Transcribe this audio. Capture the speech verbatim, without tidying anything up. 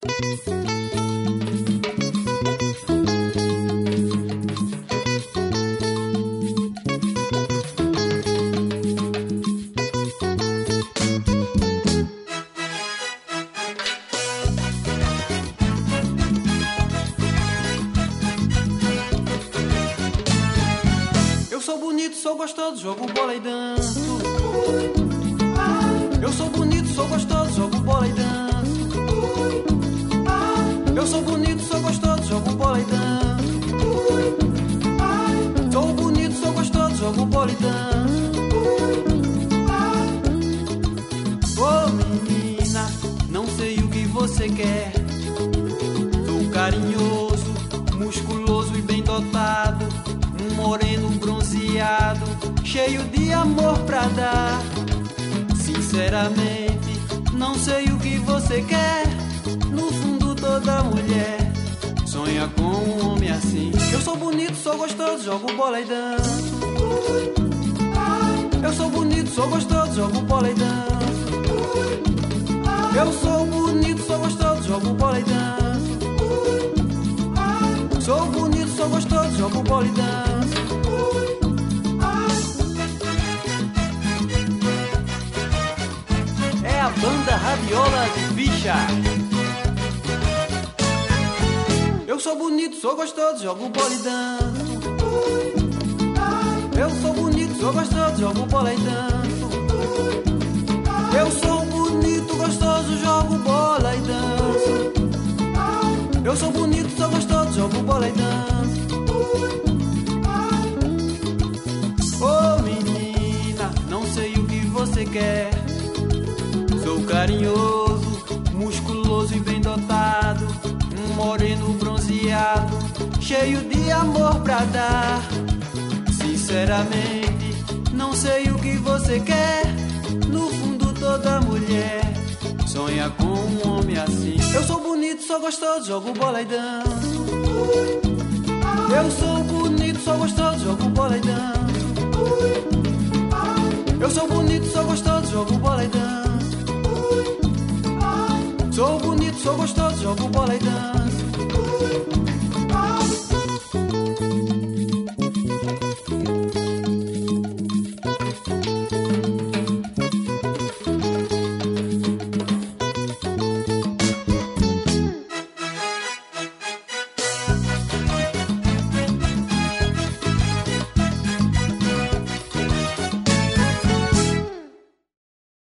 Sou gostoso, jogo bola e danço. Eu sou bonito, sou gostoso, jogo bola e danço. Eu sou bonito, sou gostoso, jogo bola e danço. Sou bonito, sou gostoso, jogo bola e danço. Ô menina, não sei o que você quer. Sou carinhoso, musculoso e bem dotado. Um moreno bronzeado, cheio de amor pra dar. Sinceramente, não sei o que você quer. No fundo toda mulher sonha com um homem assim. Eu sou bonito, sou gostoso, jogo bola e danço. Eu sou bonito, sou gostoso, jogo bola e danço. Eu sou bonito, sou gostoso, jogo bola e danço. Sou bonito, sou gostoso, jogo bola e danço. É a banda Rabiola de Ficha. Eu sou bonito, sou gostoso, jogo bola e danço. Eu sou bonito, sou gostoso, jogo bola e danço. Eu sou bonito, gostoso, jogo bola e danço. Eu sou bonito, sou gostoso, jogo bola e danço. Ô oh, menina, não sei o que você quer. Sou carinhoso, musculoso e bem dotado. Um moreno bronzeado, cheio de amor pra dar. Sinceramente, não sei o que você quer. No fundo toda mulher sonha com um homem assim. Eu sou bonito, sou gostoso, jogo bola e danço. Eu sou bonito, sou gostoso, jogo bola e danço. Eu sou bonito, sou gostoso, jogo bola e danço. Sou bonito, sou gostoso, jogo bola e danço.